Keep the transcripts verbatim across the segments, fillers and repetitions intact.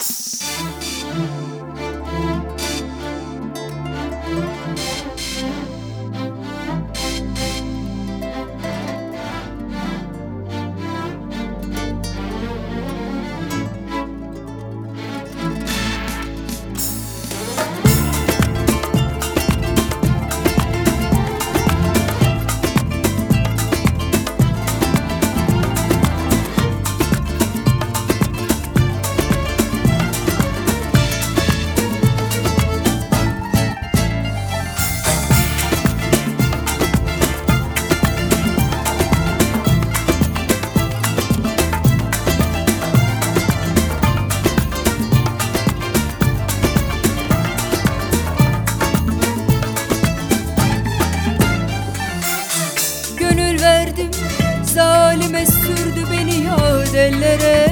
Zalime sürdü beni yağ ellere.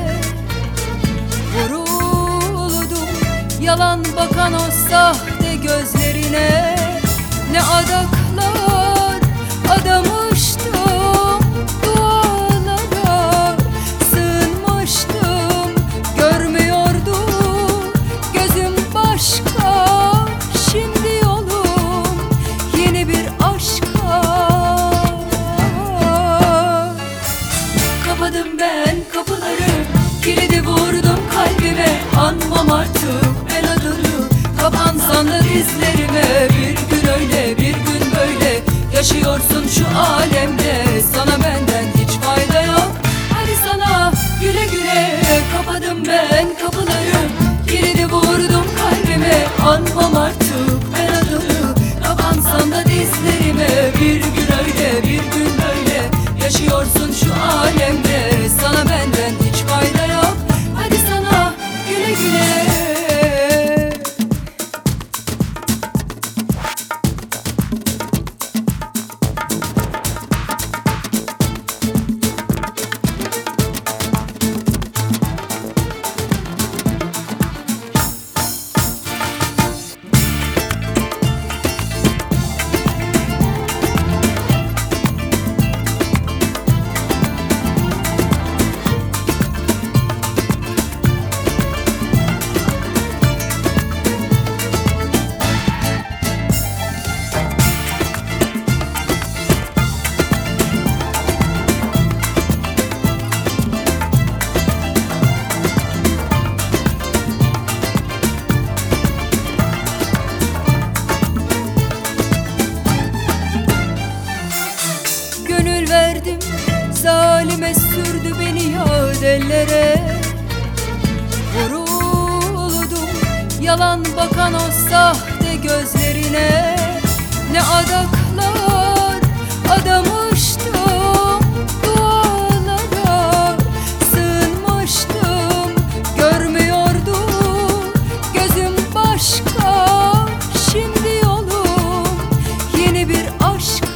Vuruldum yalan bakan o sahte gözlerine. Ne adaklar adamıştım, dualara sığınmıştım. Görmüyordu gözüm başka, şimdi yolum yeni bir aşka. Kapadım ben kapıları, kilidi vurdum kalbime. Anmam artık ben adını, kapansan da dizlerime. Bir gün öyle bir gün böyle yaşıyorsun şu alemde. Sana benden hiç fayda yok, hadi sana güle güle. Kapadım ben kapıları, kilidi vurdum kalbime. Anmam artık ben adını, kapansan da dizlerime. Bir gün öyle bir gün böyle yaşıyorsun şu alemde. Sana benden hiç fayda yok, hadi sana güle güle. Zalime sürdü beni yağ ellere. Vuruldum yalan bakan o sahte gözlerine. Ne adaklar adamıştım, dualara sığınmıştım. Görmüyordu gözüm başka, şimdi yolum yeni bir aşka.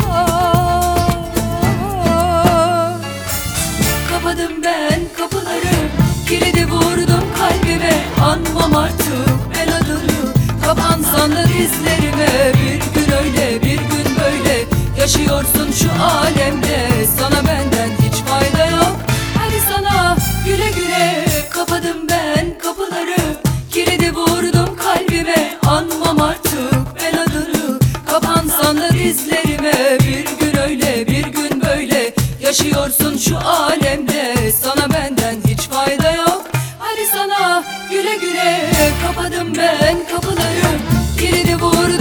Kapadım ben kapıları, kilidi vurdum kalbime. Anmam artık ben adını, kapansan da dizlerime. Bir gün öyle bir gün böyle yaşıyorsun şu alemde. Sana benden hiç fayda yok, hadi sana güle güle. Kapadım ben kapıları, kilidi vurdum kalbime. Anmam artık ben adını, kapansan da dizlerime. Bir gün öyle bir gün böyle yaşıyorsun şu alemde. Sana benden hiç fayda yok, hadi sana güle güle. Kapadım ben kapıları, kilidi vurdum